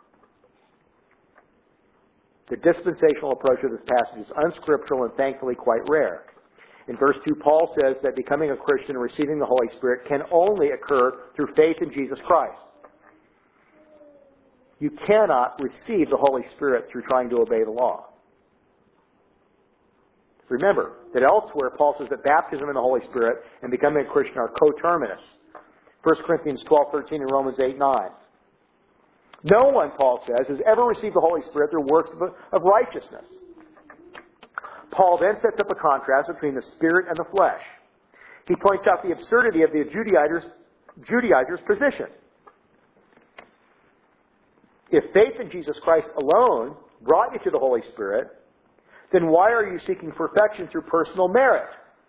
The dispensational approach of this passage is unscriptural and thankfully quite rare. In verse 2, Paul says that becoming a Christian and receiving the Holy Spirit can only occur through faith in Jesus Christ. You cannot receive the Holy Spirit through trying to obey the law. Remember that elsewhere Paul says that baptism in the Holy Spirit and becoming a Christian are coterminous. 1 Corinthians 12:13 and Romans 8:9. No one, Paul says, has ever received the Holy Spirit through works of righteousness. Paul then sets up a contrast between the Spirit and the flesh. He points out the absurdity of the Judaizers' position. If faith in Jesus Christ alone brought you to the Holy Spirit, then why are you seeking perfection through personal merit?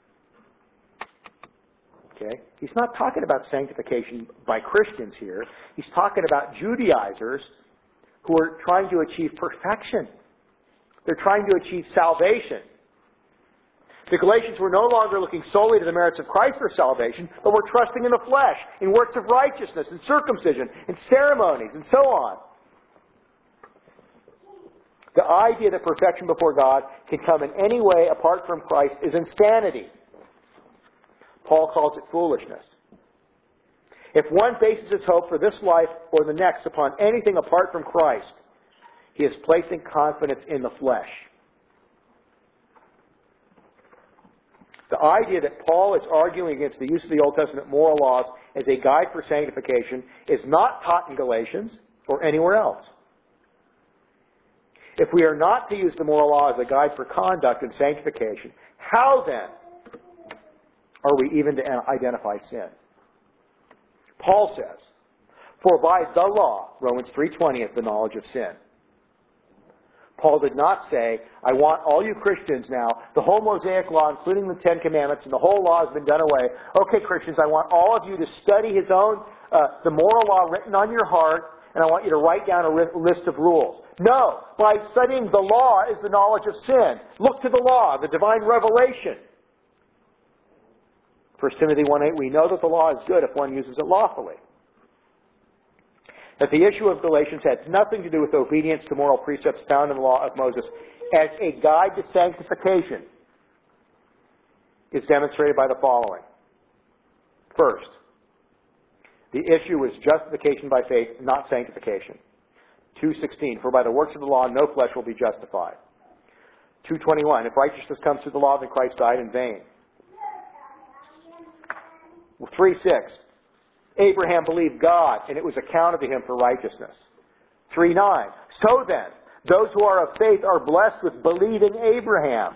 Okay? He's not talking about sanctification by Christians here. He's talking about Judaizers who are trying to achieve perfection. They're trying to achieve salvation. The Galatians were no longer looking solely to the merits of Christ for salvation, but were trusting in the flesh, in works of righteousness, in circumcision, in ceremonies, and so on. The idea that perfection before God can come in any way apart from Christ is insanity. Paul calls it foolishness. If one bases his hope for this life or the next upon anything apart from Christ, he is placing confidence in the flesh. The idea that Paul is arguing against the use of the Old Testament moral laws as a guide for sanctification is not taught in Galatians or anywhere else. If we are not to use the moral law as a guide for conduct and sanctification, how then are we even to identify sin? Paul says, for by the law, Romans 3:20, is the knowledge of sin. Paul did not say, I want all you Christians now, the whole Mosaic law, including the Ten Commandments, and the whole law has been done away. Okay, Christians, I want all of you to study the moral law written on your heart, and I want you to write down a list of rules. No, by studying the law is the knowledge of sin. Look to the law, the divine revelation. 1 Timothy 1:8, we know that the law is good if one uses it lawfully. that the issue of Galatians had nothing to do with obedience to moral precepts found in the law of Moses as a guide to sanctification is demonstrated by the following. First, the issue is justification by faith, not sanctification. 2:16, for by the works of the law no flesh will be justified. 2:21, if righteousness comes through the law, then Christ died in vain. 3:6, Abraham believed God, and it was accounted to him for righteousness. 3:9, so then, those who are of faith are blessed with believing Abraham.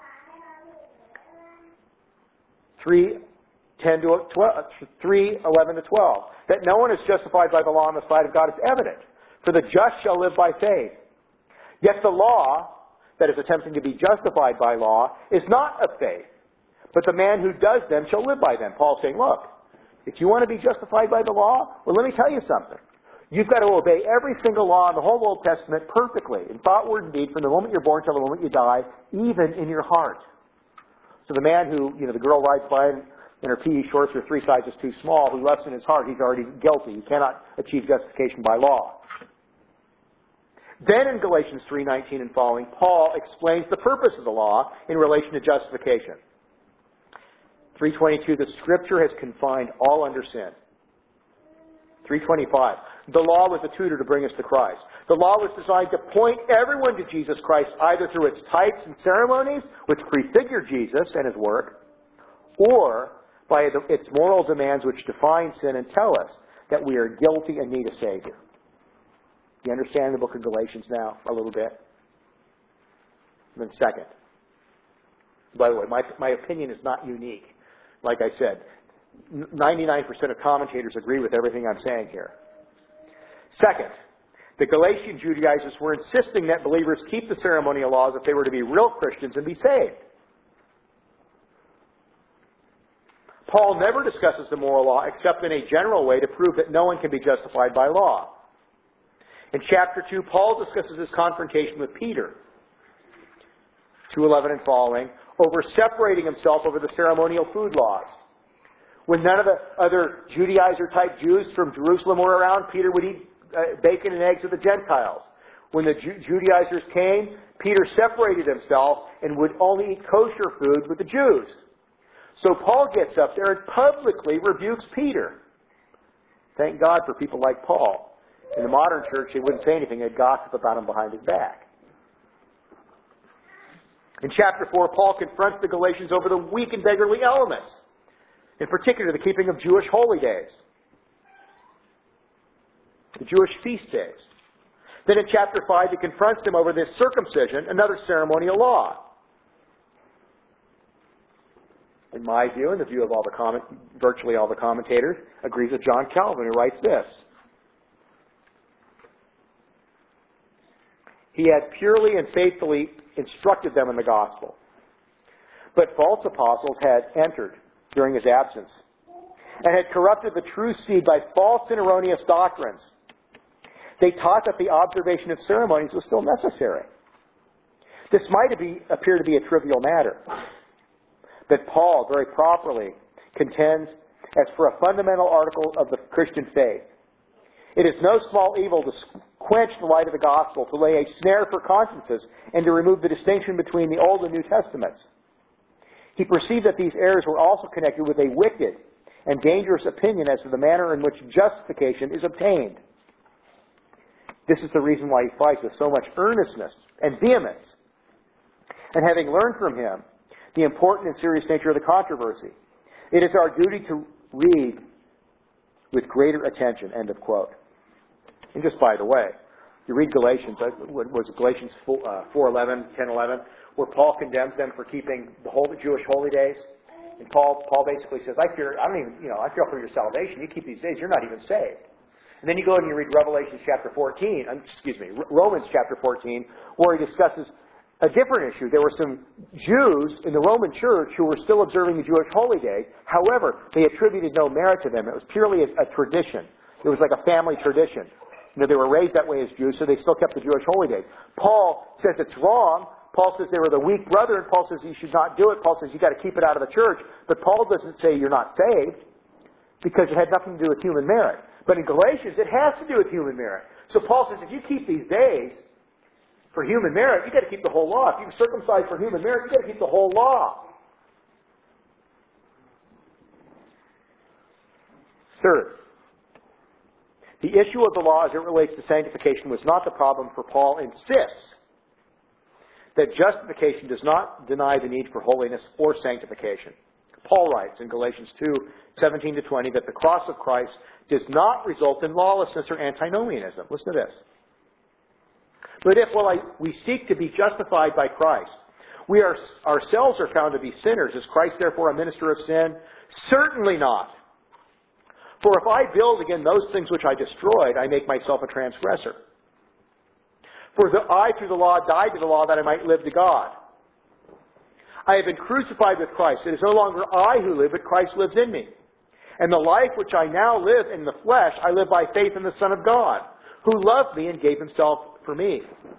3:11 to 12, that no one is justified by the law on the side of God is evident, for the just shall live by faith. Yet the law, that is attempting to be justified by law, is not of faith, but the man who does them shall live by them. Paul's saying, look, if you want to be justified by the law, well, let me tell you something. You've got to obey every single law in the whole Old Testament perfectly, in thought, word, and deed, from the moment you're born till the moment you die, even in your heart. So the man who, the girl rides by in her PE shorts are 3 sizes too small, who lusts in his heart, he's already guilty. He cannot achieve justification by law. Then in Galatians 3:19 and following, Paul explains the purpose of the law in relation to justification. 3:22, the Scripture has confined all under sin. 3:25, the law was a tutor to bring us to Christ. The law was designed to point everyone to Jesus Christ, either through its types and ceremonies, which prefigure Jesus and His work, or by its moral demands, which define sin and tell us that we are guilty and need a Savior. You understand the book of Galatians now a little bit? And then second, by the way, my opinion is not unique. Like I said, 99% of commentators agree with everything I'm saying here. Second, the Galatian Judaizers were insisting that believers keep the ceremonial laws if they were to be real Christians and be saved. Paul never discusses the moral law except in a general way to prove that no one can be justified by law. In chapter 2, Paul discusses his confrontation with Peter, 2:11 and following, over separating himself over the ceremonial food laws. When none of the other Judaizer-type Jews from Jerusalem were around, Peter would eat bacon and eggs with the Gentiles. When the Judaizers came, Peter separated himself and would only eat kosher food with the Jews. So Paul gets up there and publicly rebukes Peter. Thank God for people like Paul. In the modern church, they wouldn't say anything. They'd gossip about him behind his back. In chapter 4, Paul confronts the Galatians over the weak and beggarly elements. In particular, the keeping of Jewish holy days. The Jewish feast days. Then in chapter 5, he confronts them over this circumcision, another ceremonial law. In my view, and the view of virtually all the commentators, agrees with John Calvin, who writes this. He had purely and faithfully instructed them in the gospel. But false apostles had entered during his absence and had corrupted the true seed by false and erroneous doctrines. They taught that the observation of ceremonies was still necessary. This might appear to be a trivial matter, but Paul very properly contends as for a fundamental article of the Christian faith. It is no small evil to quench the light of the gospel, to lay a snare for consciences, and to remove the distinction between the Old and New Testaments. He perceived that these errors were also connected with a wicked and dangerous opinion as to the manner in which justification is obtained. This is the reason why he fights with so much earnestness and vehemence. And having learned from him the important and serious nature of the controversy, it is our duty to read with greater attention. End of quote. And just by the way, you read Galatians, was it Galatians 4:11, 10:11, where Paul condemns them for keeping the Jewish holy days. And Paul basically says, I fear for your salvation. You keep these days, you're not even saved. And then you go and you read Romans chapter 14, where he discusses a different issue. There were some Jews in the Roman church who were still observing the Jewish holy day. However, they attributed no merit to them. It was purely a tradition. It was like a family tradition. They were raised that way as Jews, so they still kept the Jewish holy days. Paul says it's wrong. Paul says they were the weak brethren. Paul says you should not do it. Paul says you got to keep it out of the church. But Paul doesn't say you're not saved, because it had nothing to do with human merit. But in Galatians, it has to do with human merit. So Paul says, if you keep these days for human merit, you've got to keep the whole law. If you circumcise for human merit, you've got to keep the whole law. Third, the issue of the law as it relates to sanctification was not the problem, for Paul insists that justification does not deny the need for holiness or sanctification. Paul writes in Galatians 2:17-20 that the cross of Christ does not result in lawlessness or antinomianism. Listen to this. But if, while we seek to be justified by Christ, we ourselves are found to be sinners, is Christ therefore a minister of sin? Certainly not. For if I build again those things which I destroyed, I make myself a transgressor. For I through the law died to the law that I might live to God. I have been crucified with Christ. It is no longer I who live, but Christ lives in me. And the life which I now live in the flesh, I live by faith in the Son of God, who loved me and gave himself for me.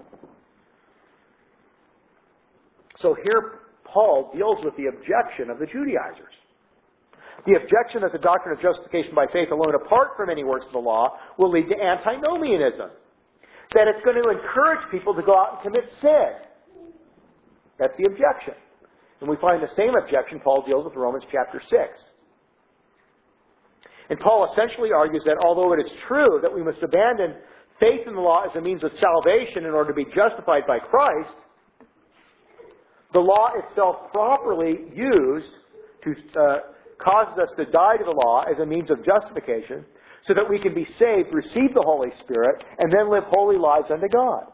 So here Paul deals with the objection of the Judaizers. The objection that the doctrine of justification by faith alone, apart from any works of the law, will lead to antinomianism. That it's going to encourage people to go out and commit sin. That's the objection. And we find the same objection Paul deals with in Romans chapter 6. And Paul essentially argues that although it is true that we must abandon faith in the law as a means of salvation in order to be justified by Christ, the law itself properly used causes us to die to the law as a means of justification so that we can be saved, receive the Holy Spirit, and then live holy lives unto God.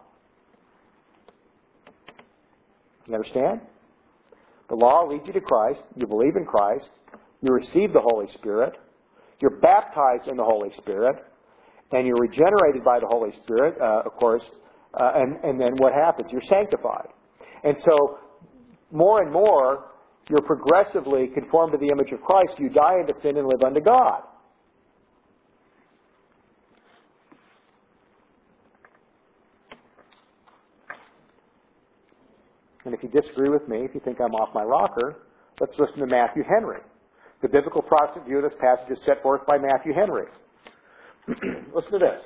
You understand? The law leads you to Christ. You believe in Christ. You receive the Holy Spirit. You're baptized in the Holy Spirit. And you're regenerated by the Holy Spirit, of course. And then what happens? You're sanctified. And so, more and more, you're progressively conformed to the image of Christ. You die into sin and live unto God. And if you disagree with me, if you think I'm off my rocker, let's listen to Matthew Henry. The biblical Protestant view of this passage is set forth by Matthew Henry. Listen to this.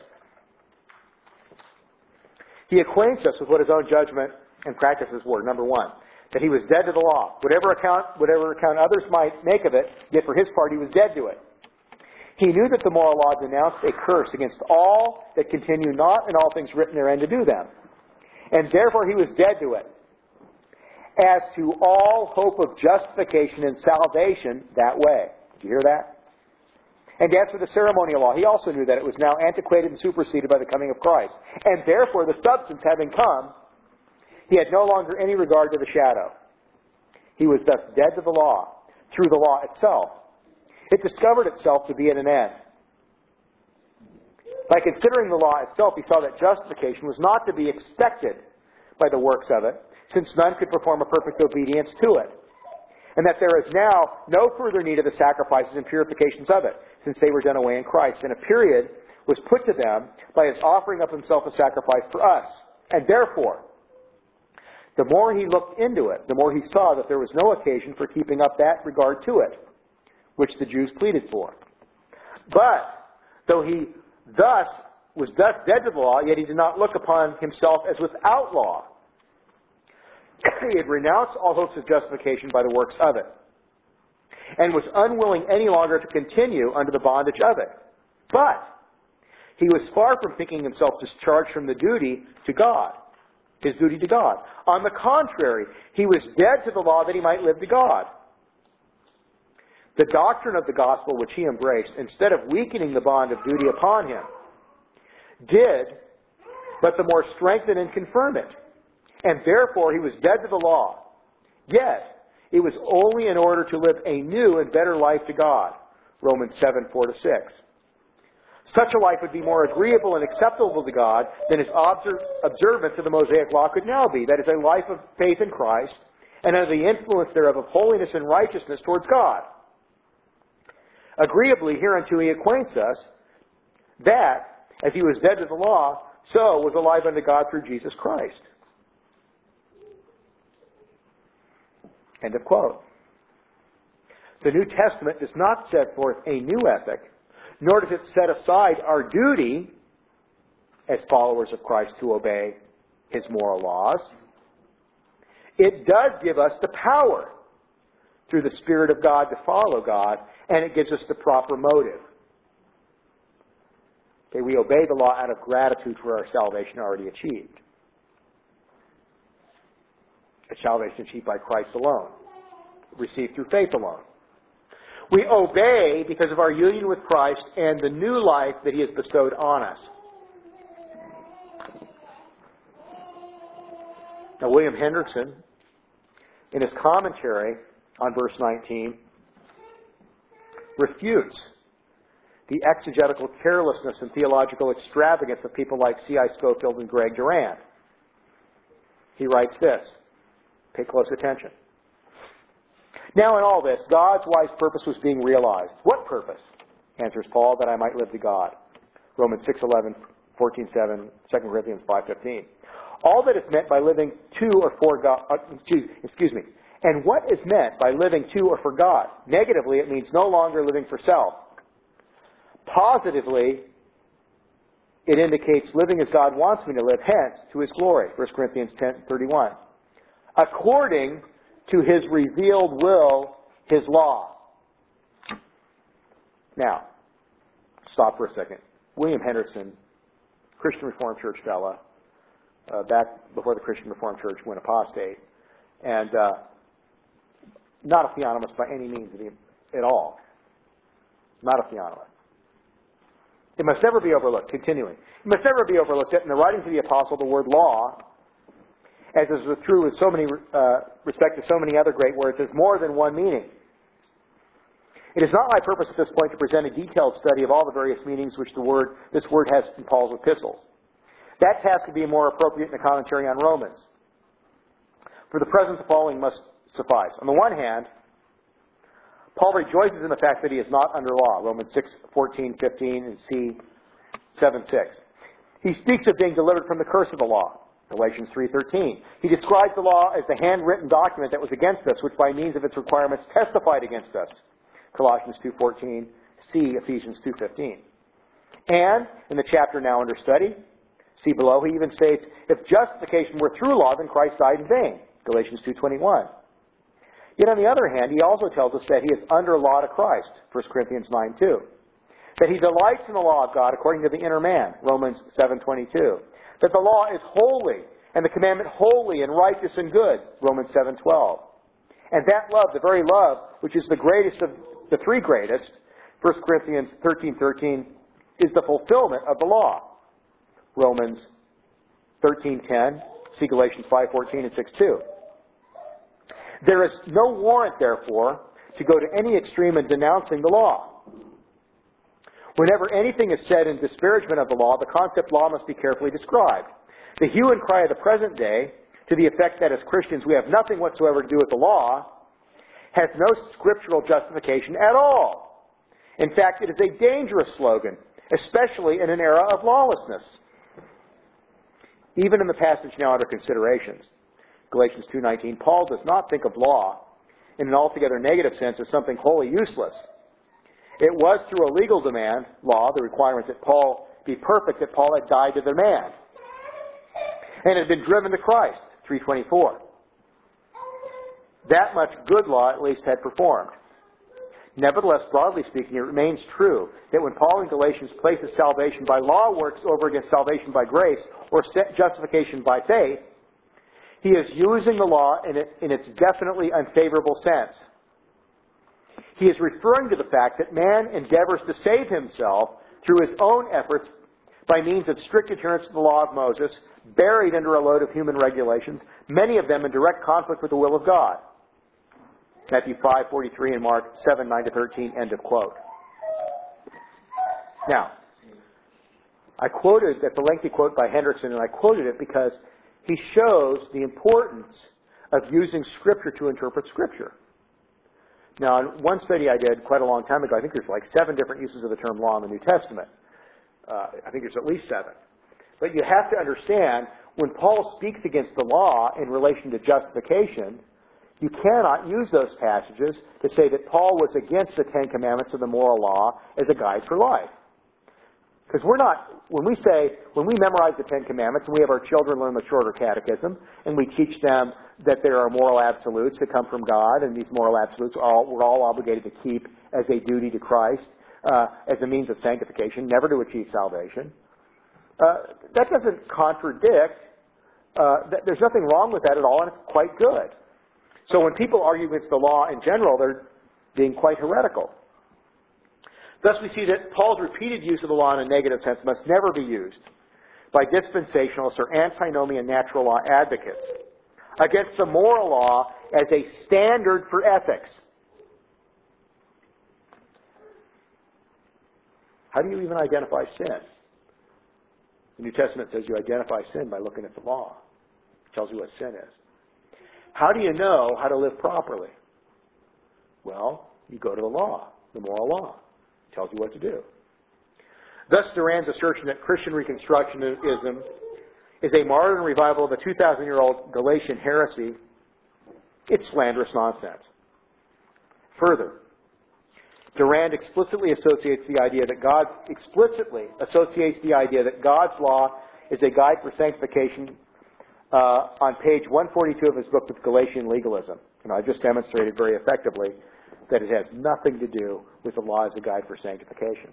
He acquaints us with what his own judgment and practices were. Number one, that he was dead to the law. Whatever account others might make of it, yet for his part he was dead to it. He knew that the moral law denounced a curse against all that continue not in all things written therein to do them. And therefore he was dead to it. As to all hope of justification and salvation that way. Did you hear that? And as for the ceremonial law, he also knew that it was now antiquated and superseded by the coming of Christ. And therefore, the substance having come, he had no longer any regard to the shadow. He was thus dead to the law, through the law itself. It discovered itself to be at an end. By considering the law itself, he saw that justification was not to be expected by the works of it, since none could perform a perfect obedience to it. And that there is now no further need of the sacrifices and purifications of it, since they were done away in Christ. And a period was put to them by his offering up himself a sacrifice for us. And therefore, the more he looked into it, the more he saw that there was no occasion for keeping up that regard to it, which the Jews pleaded for. But, though he was thus dead to the law, yet he did not look upon himself as without law. He had renounced all hopes of justification by the works of it, and was unwilling any longer to continue under the bondage of it. But he was far from thinking himself discharged from the duty to God, his duty to God. On the contrary, he was dead to the law that he might live to God. The doctrine of the gospel which he embraced, instead of weakening the bond of duty upon him, did but the more strengthen and confirm it. And therefore he was dead to the law. Yet it was only in order to live a new and better life to God. Romans 7:4-6. Such a life would be more agreeable and acceptable to God than his observance of the Mosaic law could now be. That is a life of faith in Christ and under the influence thereof of holiness and righteousness towards God. Agreeably hereunto he acquaints us that, as he was dead to the law, so was alive unto God through Jesus Christ. End of quote. The New Testament does not set forth a new ethic, nor does it set aside our duty as followers of Christ to obey His moral laws. It does give us the power through the Spirit of God to follow God, and it gives us the proper motive. Okay, we obey the law out of gratitude for our salvation already achieved. A salvation achieved by Christ alone, received through faith alone. We obey because of our union with Christ and the new life that He has bestowed on us. Now, William Hendrickson, in his commentary on verse 19, refutes the exegetical carelessness and theological extravagance of people like C.I. Scofield and Greg Durand. He writes this. Pay close attention. Now in all this, God's wise purpose was being realized. What purpose? Answers Paul, that I might live to God. Romans 6:11, 14:7, 2 Corinthians 5:15. All that is meant by living to or for God, and what is meant by living to or for God? Negatively, it means no longer living for self. Positively, it indicates living as God wants me to live, hence to His glory. 1 Corinthians 10:31. According to His revealed will, His law. Now, stop for a second. William Hendrickson, Christian Reformed Church fella, back before the Christian Reformed Church went apostate, and not a theonomist by any means at all. Not a theonomist. It must never be overlooked. Continuing. It must never be overlooked that in the writings of the apostle, the word law, as is true with so many respect to so many other great words, has more than one meaning. It is not my purpose at this point to present a detailed study of all the various meanings which this word has in Paul's epistles. That task would be more appropriate in the commentary on Romans. For the present, the following must suffice. On the one hand, Paul rejoices in the fact that he is not under law, Romans 6:14-15 and C 7:6. He speaks of being delivered from the curse of the law, Galatians 3:13. He describes the law as the handwritten document that was against us, which by means of its requirements testified against us, Colossians 2:14, C Ephesians 2:15. And in the chapter now under study, see below, he even states, if justification were through law, then Christ died in vain, Galatians 2:21. Yet on the other hand, he also tells us that he is under law to Christ, 1 Corinthians 9:2. That he delights in the law of God according to the inner man, Romans 7:22. That the law is holy, and the commandment holy and righteous and good, Romans 7:12. And that love, the very love, which is the greatest of the three greatest, 1 Corinthians 13:13, is the fulfillment of the law, Romans 13:10, see Galatians 5:14 and 6:2. There is no warrant, therefore, to go to any extreme in denouncing the law. Whenever anything is said in disparagement of the law, the concept law must be carefully described. The hue and cry of the present day, to the effect that as Christians we have nothing whatsoever to do with the law, has no scriptural justification at all. In fact, it is a dangerous slogan, especially in an era of lawlessness. Even in the passage now under considerations, Galatians 2:19, Paul does not think of law in an altogether negative sense as something wholly useless. It was through a legal demand, law, the requirement that Paul be perfect, that Paul had died to the man, and had been driven to Christ, 3:24. That much good law at least had performed. Nevertheless, broadly speaking, it remains true that when Paul in Galatians places salvation by law works over against salvation by grace, or justification by faith, he is using the law in its definitely unfavorable sense. He is referring to the fact that man endeavors to save himself through his own efforts by means of strict adherence to the law of Moses, buried under a load of human regulations, many of them in direct conflict with the will of God. Matthew 5:43 and Mark 7:9-13, end of quote. Now, I quoted that the lengthy quote by Hendrickson, and I quoted it because he shows the importance of using Scripture to interpret Scripture. Now, in one study I did quite a long time ago, I think there's like 7 different uses of the term law in the New Testament. I think there's at least 7. But you have to understand, when Paul speaks against the law in relation to justification, You cannot use those passages to say that Paul was against the Ten Commandments of the moral law as a guide for life. Because when we memorize the Ten Commandments and we have our children learn the shorter catechism and we teach them that there are moral absolutes that come from God, and these moral absolutes we're all obligated to keep as a duty to Christ, as a means of sanctification, never to achieve salvation. That doesn't contradict. There's nothing wrong with that at all, and it's quite good. So when people argue against the law in general, they're being quite heretical. Thus we see that Paul's repeated use of the law in a negative sense must never be used by dispensationalists or antinomian natural law advocates against the moral law as a standard for ethics. How do you even identify sin? The New Testament says you identify sin by looking at the law. It tells you what sin is. How do you know how to live properly? Well, you go to the law, the moral law. It tells you what to do. Thus, Durand's assertion that Christian Reconstructionism is a modern revival of a 2,000-year-old Galatian heresy, it's slanderous nonsense. Further, Durand explicitly associates the idea that God's law is a guide for sanctification on page 142 of his book with Galatian legalism. And I just demonstrated very effectively that it has nothing to do with the law as a guide for sanctification.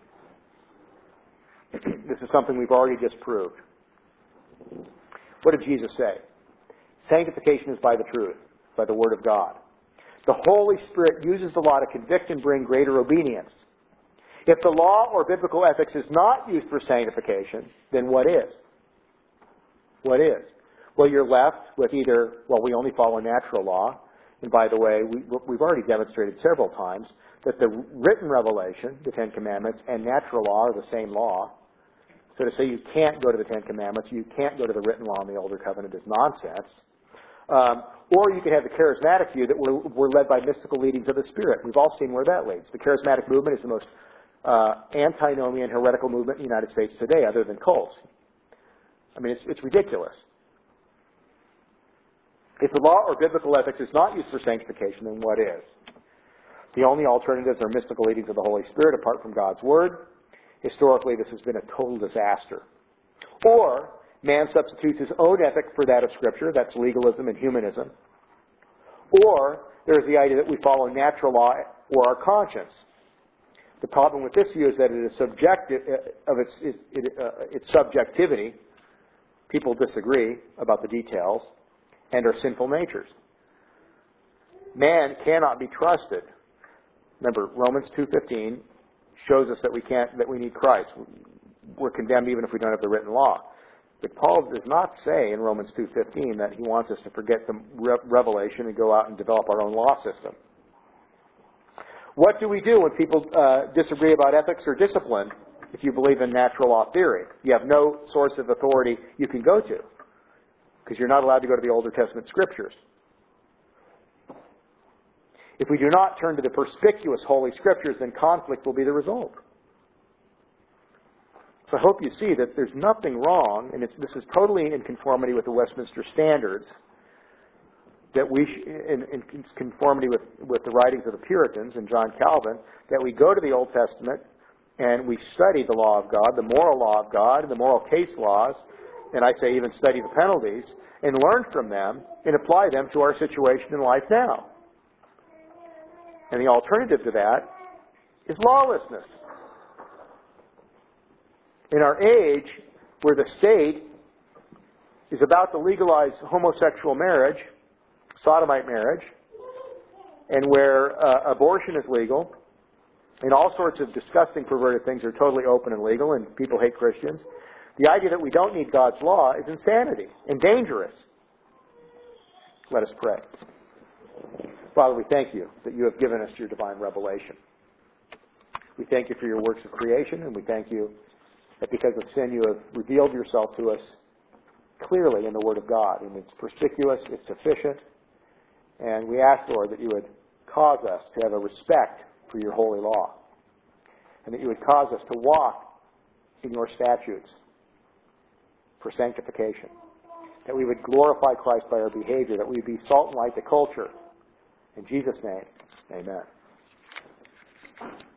This is something we've already just proved. What did Jesus say? Sanctification is by the truth, by the Word of God. The Holy Spirit uses the law to convict and bring greater obedience. If the law or biblical ethics is not used for sanctification, then what is? What is? Well, you're left with either, we only follow natural law. And by the way, we've already demonstrated several times that the written revelation, the Ten Commandments, and natural law are the same law. So to say you can't go to the Ten Commandments, you can't go to the written law in the Older Covenant is nonsense. Or you could have the charismatic view that we're led by mystical leadings of the Spirit. We've all seen where that leads. The charismatic movement is the most antinomian, heretical movement in the United States today, other than cults. I mean, it's ridiculous. If the law or biblical ethics is not used for sanctification, then what is? The only alternatives are mystical leadings of the Holy Spirit apart from God's Word. Historically, this has been a total disaster. Or man substitutes his own ethic for that of Scripture. That's legalism and humanism. Or there's the idea that we follow natural law or our conscience. The problem with this view is that it is subjective of its subjectivity. People disagree about the details and our sinful natures. Man cannot be trusted. Remember, Romans 2:15 shows us that we need Christ. We're condemned even if we don't have the written law. But Paul does not say in Romans 2:15 that he wants us to forget the revelation and go out and develop our own law system. What do we do when people disagree about ethics or discipline if you believe in natural law theory? You have no source of authority you can go to because you're not allowed to go to the Older Testament Scriptures. If we do not turn to the perspicuous Holy Scriptures, then conflict will be the result. So I hope you see that there's nothing wrong, and this is totally in conformity with the Westminster Standards, that in conformity with the writings of the Puritans and John Calvin, that we go to the Old Testament and we study the law of God, the moral law of God, and the moral case laws, and I say even study the penalties, and learn from them and apply them to our situation in life now. And the alternative to that is lawlessness. In our age, where the state is about to legalize homosexual marriage, sodomite marriage, and where abortion is legal, and all sorts of disgusting, perverted things are totally open and legal, and people hate Christians, the idea that we don't need God's law is insanity and dangerous. Let us pray. Father, we thank you that you have given us your divine revelation. We thank you for your works of creation, and we thank you that because of sin you have revealed yourself to us clearly in the Word of God. And it's perspicuous, it's sufficient. And we ask, Lord, that you would cause us to have a respect for your holy law. And that you would cause us to walk in your statutes for sanctification. That we would glorify Christ by our behavior. That we would be salt and light to culture. In Jesus' name, amen.